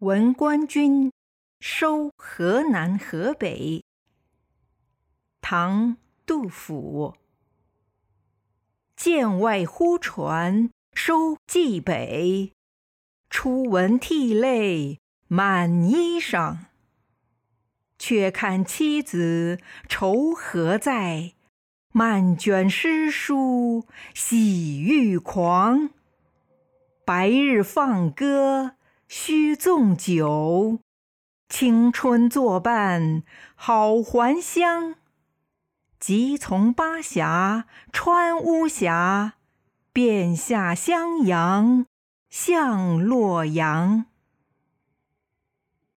闻官军收河南河北。唐·杜甫。剑外忽传收蓟北，初闻涕泪满衣裳。却看妻子愁何在，漫卷诗书喜欲狂。白日放歌须纵酒，青春作伴好还乡。即从巴峡穿巫峡，便下襄阳向洛阳。